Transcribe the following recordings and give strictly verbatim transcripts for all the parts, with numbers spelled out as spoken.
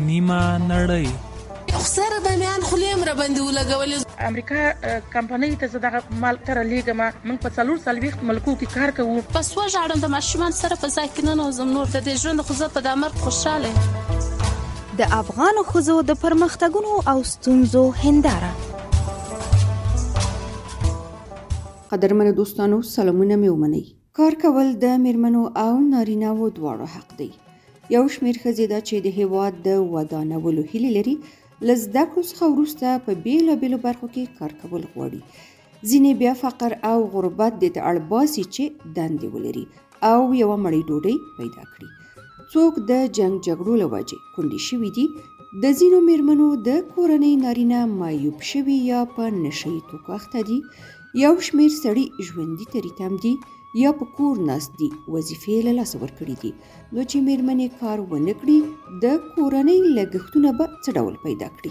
نیمه نړۍ. خسر به میان خلیم را باندې ولګولې. امریکا کمپنۍ ته زه دغه مال تر لیږم. موږ په څلور څلوېښت ملکو کې کار کوو. پس وژاړم د ماشومان سره په ځای کې ننوځم. نور د دې ژوند خو زه په دا مرګ خوشحاله یم. د افغانو ښځو د پرمختګونو او ستونزو هنداره. قدرمنو دوستانو، سلامونه مې ومنئ. کار کول د میرمنو او نارینه‌وو دواړو حق دی. یو شمېر ښځې دا چې د هېواد د ودانولو هیلې لري، له زده کړو څخه وروسته په بېلابېلو برخو کې کار کول غواړي. ځینې بیا فقر او غربت دې ته اړ باسي چې دندې ولري او یوه مړۍ ډوډۍ پیدا کړي. څوک د جنګ جګړو له وجې کونډې شوي دي. د ځینو میرمنو د کورنۍ نارینه معیوب شوي یا په نشه یي توکو اخته دي. یو شمېر سړي ژوندي تري تم دي یا په کور ناست دي، وظیفې له لاسه ورکړي دي. نو چې میرمنې کار ونه کړي، د کورنۍ لګښتونه به څه ډول پیدا کړي؟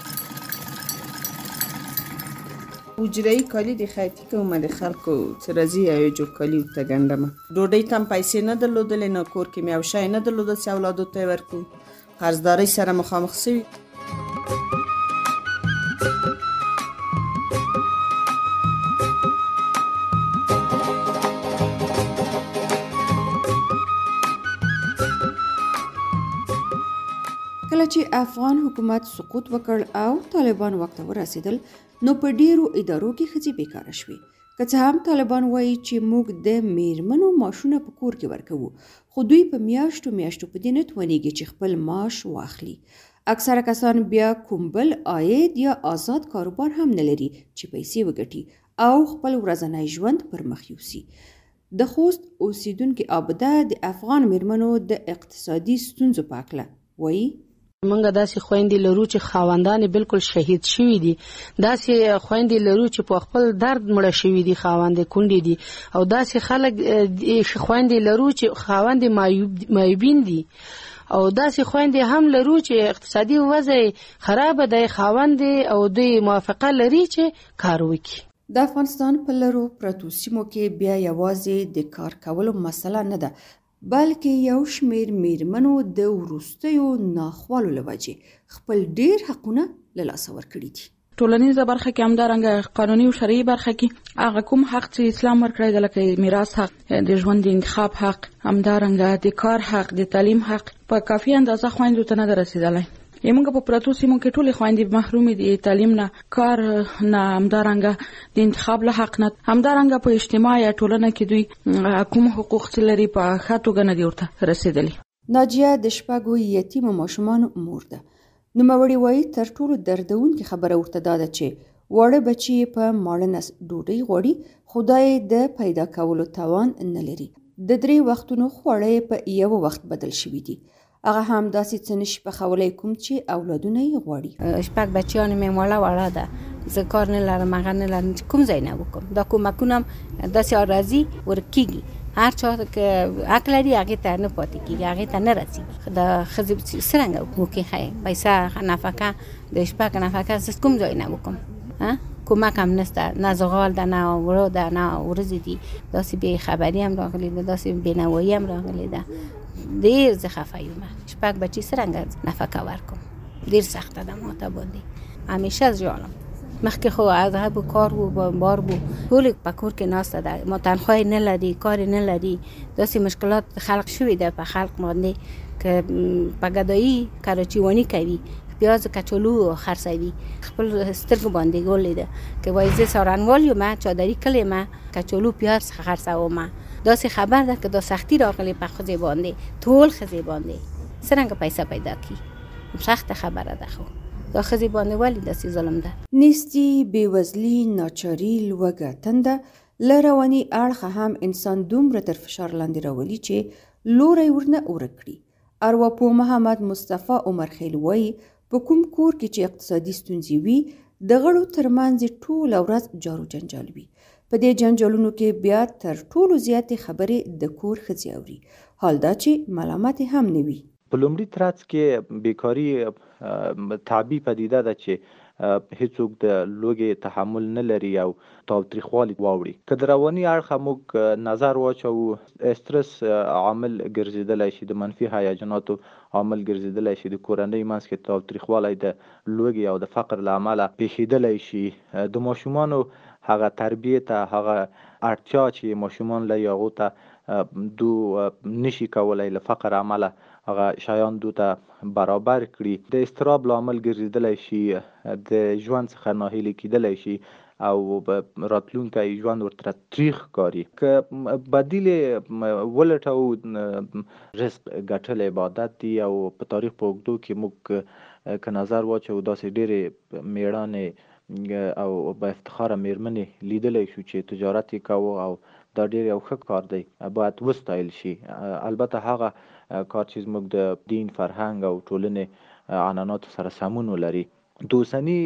اجرایي کالي د خیاطي کومه د خلکو څه راځي او یو جوړ کالي ورته ګنډمه. ډوډۍ ته هم پیسې نه درلودلې، نه کور کې مې یو شی نه درلوده چې اولادو ته یې ورکړو. قرضدارۍ سره مخامخ شوي. کله چې افغان حکومت سقوط وکړ او طالبان واک ته ورسېدل، نو په ډیرو ادارو کې ښځې بیکاره شوې. که څه هم طالبان وایي چې موږ د میرمنو معاشونه په کور کې ورکوو، خو دوی په میاشتو میاشتو په دې نه توانېږي چې خپل معاش واخلي. اکثره کسان بیا کوم بل عاید یا آزاد کاروبار هم نه لري چې پیسې وګټي او خپل ورځنی ژوند پر مخ یوسي. د خوست اوسیدونکې عابده د افغان میرمنو د اقتصادي ستونزو په هکله وایي: موږ داسې خويندې لرو چې خاوندان بالکل شهید شوي دي. داسې خويندې لرو چې په خپل درد مړه شوي دي، خاوند کونډې دي. او داسې خلک خويندې لرو چې خاوند معیوبین دي. او داسې خويندې هم لرو چې اقتصادي وضع خراب دی، خاوند او دوی موافقه لري چې کار وکړي. د افغانستان په لرو پرتو سیمو کې بیا یوازې د کار کولو مسله نه ده، بلکې یو شمېر میرمنو د وروستیو ناخوالو له وجې خپل ډېر حقونه له لاسه ورکړي دي. ټولنیزه برخه کې همدارنګه قانوني او شرعي برخه کې هغه کوم حق چې اسلام ورکړی دی، لکه میراث حق، د ژوند د انتخاب حق، همدارنګه د کار حق، د تعلیم حق، په کافي اندازه خویندو ته نه ده رسېدلی. موږ په پرتو سیمو کې ټولې خویندې محرومې دي، تعلیم نه، کار نه، همدارنګه د انتخاب له حق نه، همدارنګه په اجتماع یا ټولنه کې دوی کوم حقوق چې لري په ښه توګه نه دي ورته رسېدلي. ناجیه د شپږو یتیمو ماشومانو مور ده. نوموړې وایي تر ټولو دردونکې خبره ورته دا ده چې واړه بچي په ماړه نس ډوډۍ غواړي، خدای د پیدا کولو توان نه لري. د درې وختونو خواړه په یو وخت بدل شوي دي. هغه هم داسې څه نشي پخولی کوم چې اولادونه یې غواړي. شپږ بچیان مې واړه واړه ده، زه کار نه لرم، هغه نه لرم، کوم ځای نه وکړم. دا کومکونه هم داسې راځي ورکېږي، هر چا که حق لري هغې ته نه پاتې کېږي، هغې ته نه رسېږي. د ښځې څرنګه وکړي پیسه نفقه د شپږ نفقه زه کوم ځای نه وکړم؟ کومک هم نشته، نه زغال ده، نه وړو ده، نه ورځې دي. داسې بې خبري هم راغلې ده، داسې بېنوایي هم راغلې ده. ډېر زه خفه یم. شپږ بچي څرنګه نفقه ورکړم؟ ډېر سخته ده ماته باندې. همیشه ژاړم. مخکې خو عذاب و کار و بار و ټول په کور کې ناسته ده، ما تنخواه نه لري، کار نه لري. داسې مشکلات خلق شوي ده په خلق باندې که په ګدایي کراچیواني کوي، پیاز کچالو خرڅوي، خپل سترګو باندې ګولې ده که وایي زه سارنوال یم، چادري کلی یم، کچالو پیاز خرڅوم. داسې خبر ده که دا سختی راغلی په ښځې باندې، ټول ښځې باندې څرنګه پیسه پیدا کړي؟ سخته خبره ده. خو دا ښځې باندې ولې داسې ظلم ده؟ نیستي، بېوزلي، ناچاري، لوږه، تنده له رواني اړخه هم انسان دومره تر فشار لاندې راولي چې لوری ورنه ورک کړي. ارواپوه محمد مصطفی عمر خیل وایي په کوم کور کې چې اقتصادي ستونزې وي، د غړو ترمنځ ټوله ورځ جارو جنجال وي. په دې جنجالونو کې بیا تر ټولو زیاتې خبرې د کور ښځې اوري، حال دا چې ملامتې هم نه وي. په لومړي ترڅ کې بیکاري طبیعي پدیده ده چې هیڅوک د لوږې تحمل نه لري او تاوتریخوالي واوړي. که د رواني اړخه موږ نظر واچوو، استرس عامل ګرځېدلی شي، د منفي هیجاناتو عامل ګرځېدلی شي، د کورنۍ منځ کې تاوتریخوالی د لوږې او د فقر له امله پیښېدلی شي. د ماشومانو هغه تربیې ته، هغه اړتیا چې ماشومان لري هغو ته دو نشي کولای له فقر عمله هغه شیان دو ته برابر کړي. د اضطراب لامل ګرځېدلی شي، د ژوند څخه ناهیلي کېدلی شي او راتلونکی ژوند ورته تریخ ښکاري. که بدیل ولټوو، رزق ګټل عبادت دی او په تاریخ په اوږدو کې موږ که نظر واچوو داسې ډېرې میړانې او با افتخاره میرمنې لیدلی شو چې تجارت یې کوو او دا ډېر یو ښه کار دی، باید وستایل شي. البته هغه کار چې زموږ د دین، فرهنګ او ټولنې عنعناتو سره سمون ولري. د اوسني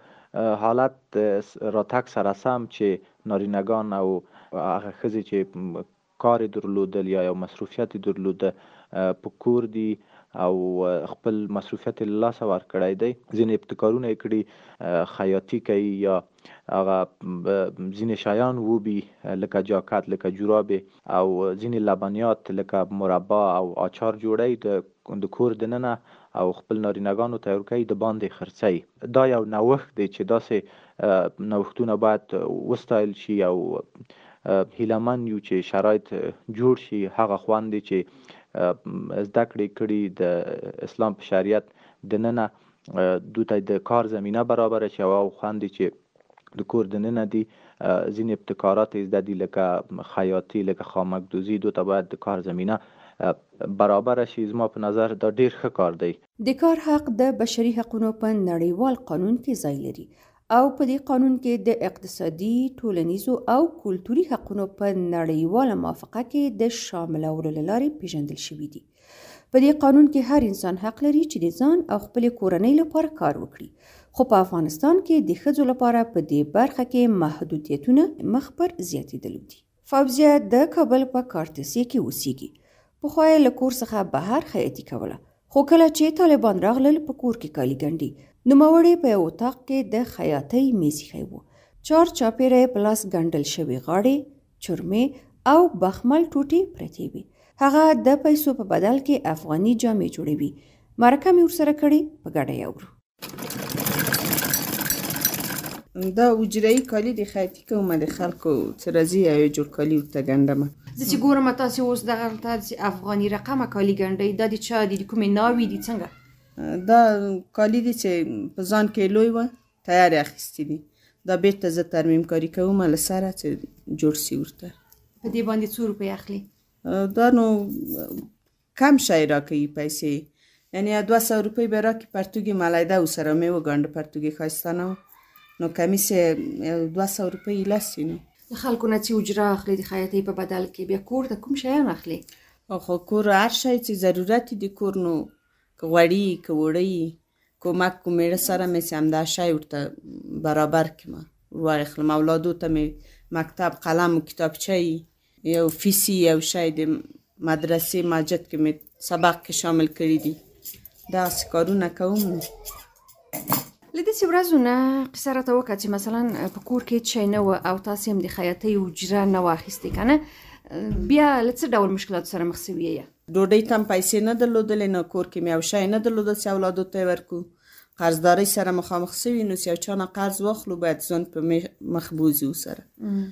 حالت راتګ سره سم چې نارینه‌ګان او هغه ښځې چې کار یې درلودل یا یو مصروفیت یې درلوده په کور دي او خپل مصروفیت یې له لاسه ورکړی دی. ځینې ابتکارونه یې کړي، خیاطي کوي یا هغه ځینې شیان وبي لکه جاکټ، لکه جورابې او ځینې لبنیات لکه مربا او اچار جوړوي د کور دننه او خپل نارینه‌ګانو ته یې ورکوي، د باندې خرڅوي. دا یو نوښت دی چې داسې نوښتونه باید وستایل شي او هیلهمن یو چې شرایط جوړ شي. هغه خوند دی چې زده کړې کړي د اسلام په شریعت دننه دوی ته د کار زمینه برابره شي او خوند دی چې د کور دننه دي. ځینې ابتکارات یې زده دي لکه خیاطي، لکه خامکدوزي، دوی ته باید د کار زمینه برابره شي. زما په نظر دا ډېر ښه کار دی. د کار حق د بشري حقونو په نړیوال قانون کې ځای لري او په دې قانون کې د اقتصادي، ټولنیزو او کلتوري حقونو په نړیواله موافقه کې د شاملولو له لارې پیژندل شوي دي. په دې قانون کې هر انسان حق لري چې د ځان او خپلې کورنۍ لپاره کار وکړي، خو په افغانستان کې د ښځو لپاره په دې برخه کې محدودیتونه مخ پر زیاتېدلو دي. فوزیه د کابل په کارتسي کې اوسېږي. پخوا یې له کور څخه بهر خیاطي کوله، خو کله چې طالبان راغلل په کور کې کالي ګنډي. نوموړی په یو اتاق کې د خیاطۍ میز ایښی و. چار چاپېره یې په لاس ګنډل شوې غاړې، چرمې او بخمل ټوټې پرتې وې. هغه د پیسو په بدل کې افغاني جامې جوړوي. مرکه مې ورسره کړې، په ګډه یې اورو. دا اجرایي کالي د خیاطي کومه د خلکو څه راځي او یو جوړ کالي ورته ګنډمه. زه چې ګورم تاسې اوس دغلته چې افغاني رقمه کالي ګنډئ، دا د چا دي؟ د کومې ناوې دي؟ څنګه دا کالي دي چې په ځان کې لوی وه، تیار یې اخیستي دي. دا بیرته زه ترمیم کاري کوم له سره چې جوړ سي ورته. په دې باندې څو روپۍ اخلي؟ دا نو کم شی راکوي پیسې، یعنې دوه سوه روپۍ به راکړي. پرتوګ یې ملیده ورسره مې وګنډه، پرتوګ یې ښایسته نه و، نو کمیس یې دوه سوه روپۍ لس نو. د خلکو نه چې اجره اخلي د خیاطۍ په بدل کې، بیا کور ته کوم شیان اخلي؟ خو کور هر شی چې ضرورت د کور، نو که غوړي، که وړۍ، کومک کوم میړه سره مې چې همدا شی ورته برابر کړم، ورواخلم. اولادو ته مې مکتب قلم و کتابچه، یو فیسي یو شی د مدرسې مسجد کې مې سبق کې شامل کړي دي. دغسې کارونه کوم. له داسې ورځو نه قصه راته وکړه چې مثلا په کور کې هېڅ شی نه وه او تاسې هم د خیاطۍ اجره نه وه اخیستې، که نه؟ بیا له څه ډول مشکلاتو سره مخ شوي یې؟ ډوډۍ ته هم پیسې نه درلودلې، نه کور کې مې یو شی نه درلوده چې اولادو ته یې ورکړو. قرضدارۍ سره مخامخ شوي، نو چې یو چا نه قرض واخلو باید ځان په مخ بوځو سره.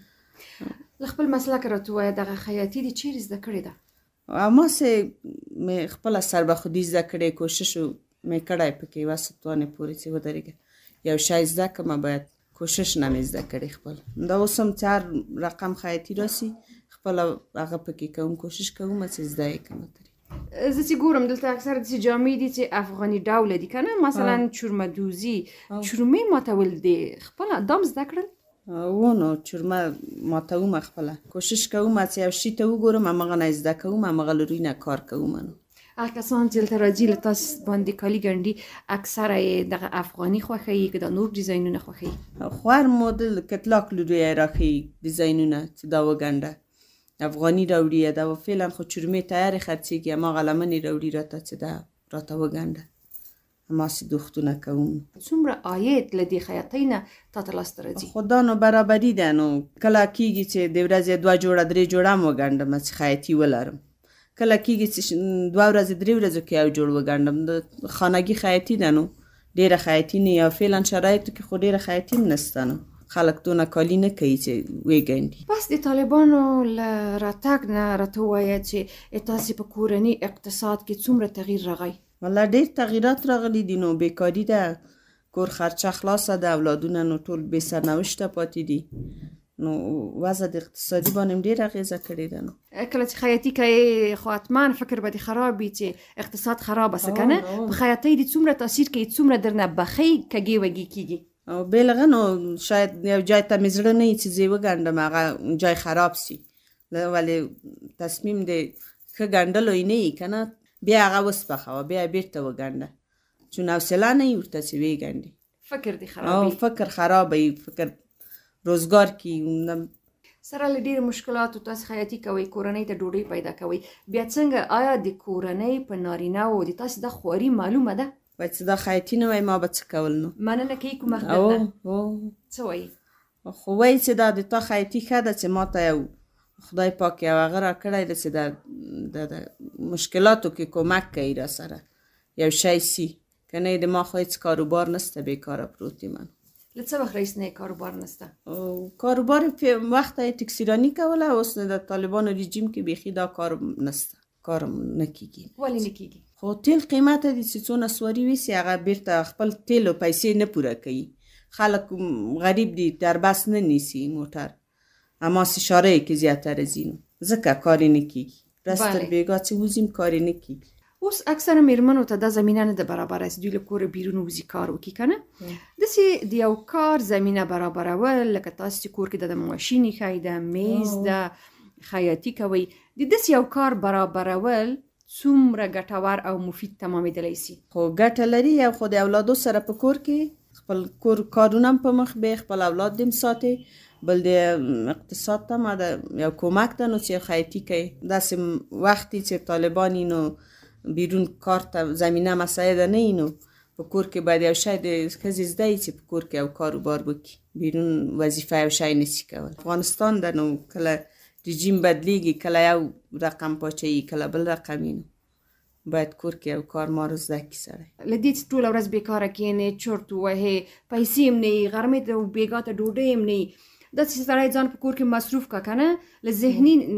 له خپل مسلک راته ووایه، دغه خیاطي دې چیرې زده کړې ده؟ هماسې مې خپله سربخودي زده کړې، کوشش مې کړی پکې یوه ستوانې پورې چې ودرېږه. یو شی زده کړمه باید کوشش نه مې زده کړې خپل. دا اوس هم چې هر رقم خیاطي راسي خپله هغه پکې کوم، کوشش کوم چې زده یې کړم. زه چې ګورم دلته اکثره داسې جامې دي چې افغاني ډوله دي، که نه؟ مثلا چرمدوزي، چرمې ماتول دي خپله دام زده کړل؟ و نو چرمه ماتوم خپله، کوشش کوم چې یو شي ته وګورم همغه نه زده کوم، همغه له روی نه کار کوم. نو هغه کسان چې دلته راځي له تاسو باندې کالي ګنډي، اکثره یې دغه افغاني خوښوي که د نور ډیزاینونه خوښوي؟ خو هر مدل کتلاک له روی یې راښیي ډیزاینونه چې دا وګنډه. افغاني راوړي دا فعلا، خو چرمې تیارې خرڅېږي، هماغه لمنې راوړي راته چې دا راته وګنډه. هماسې دوختونه کوم. څومره عاید له دې خیاطۍ نه تا ته لاسته راځي؟ خو دا نو برابري ده، نو کله کېږي چې د ورځې دوه جوړه درې جوړه هم وګنډم چې خیاطي ولرم، کله کېږي چې دوه ورځې درې ورځو کې یو جوړ وګنډم. د خانګي خیاطي ده، نو ډېره خیاطي نه یا فعلا شرایطو کې خو ډېره خیاطي هم نشته، نو خلک دونه کالي نه کوي چې وګنډي. بس د طالبانو له راتګ نه راته ووایه چې تاسې په کورني اقتصاد کې څومره تغییر راغی؟ والله ډېر تغییرات راغلي دي، نو بیکاري ده، کور خرچه خلاصه ده، اولادونه نو ټول بې سرنوشته پاتې دي، نو وضع د اقتصادي باندې ډېره اغېزه کړې ده. نو کله چې خیاطي کوې خو حتما فکر به دې خراب وي چې اقتصاد خرابه څه که نه؟ په خیاطۍ دې څومره تاثیر کوي، څومره درنه بخۍ کږې وږې کېږي؟ او بېلغه نو شاید یو جای ته مې زړه نه وي چې زه یې وګنډم هغه جای خراب سي، ولې تصمیم د ښه ګنډلو یې نه وي که نه، بیا هغه وسپخوه بیا یې بېرته وګنډه، چون حوصله نه وي ورته چې ویې فکر دې خراب او فکر خراب وي، فکر روزګار کې سره له ډېرو مشکلاتو تاسې خیاطي کوئ، کورنۍ ته ډوډۍ پیدا کوئ، بیا څنګه آیا د کورنۍ په نارینه‌وو د تاسې دا خواري معلومه ده؟ باید چې دا خیاطي نه وای ما به څه کول؟ نو مننه کوي کوم وخت درنه؟ څه وایي؟ خو وایي چې دا د تا خیاطي ښه ده چې ما ته یو خدای پاک یو هغه راکړی ده چې د مشکلاتو کې کمک کوي را سره یو شی سي، که نه د ما خو هېڅ کاروبار نسته، بیکاره پروت یم. له څه وخت راهیسې نه کاروبار نسته؟ کاروبار وخته یې ټکسیراني کوله، اوس د طالبانو رژیم کې بیخي دا کار نسته، کار نه کېږي. ولې نه کېږي؟ خو تیل قیمته دي چې څونه سواري ویسي هغه بیرته خپل تیلو پیسې نه پوره کوي، خلک غریب دي در بس نه نیسي موټر، هماسې شارعې کې زیاتره ځي، ځکه کار یې نه کېږي، رس تر بېګا چې وځیم کار یې نه کېږي. اوس اکثره میرمنو ته دا زمینه نه ده برابره چې دوی له کوره بیرون وځي کار وکړي که نه؟ داسې د یو کار زمینه برابرول لکه تاسې چې کور کې د ماشین ایښی ده، میز ده، خیاطي کوئ، د داسې یو کار برابرول څومره ګټور او مفید تمامېدلی سي؟ خو ګټه لري، یو خو د اولادو سره په کور کې خپل کور کارونه هم په مخ بې، خپل اولاد دې هم ساتې، بل د اقتصاد ته ما د یو کمک ده، نو چې خیاطي کوي داسې وختي چې طالبان نو بیرون کار ته زمینه مساعده نه وي، نو په کور کې باید یو شی د ښځې زده وي چې په کور کې یو کاروبار وکړي، بیرون وظیفه یو شی نشي کولی. افغانستان ده، نو کله رژیم بدلیږي، کله یو رقم پاچوي، کله بل رقم وي، نو باید کور کې یو کار مار زده کړي سړی. له دې چې ټوله ورځ بېکاره کښېنې، چرت ووهې، پیسې هم نه وي، غرمې ته بېګا ته ډوډۍ هم نه وي، داسې سړی ځان په کور کې مصروف که که نه، له ذهني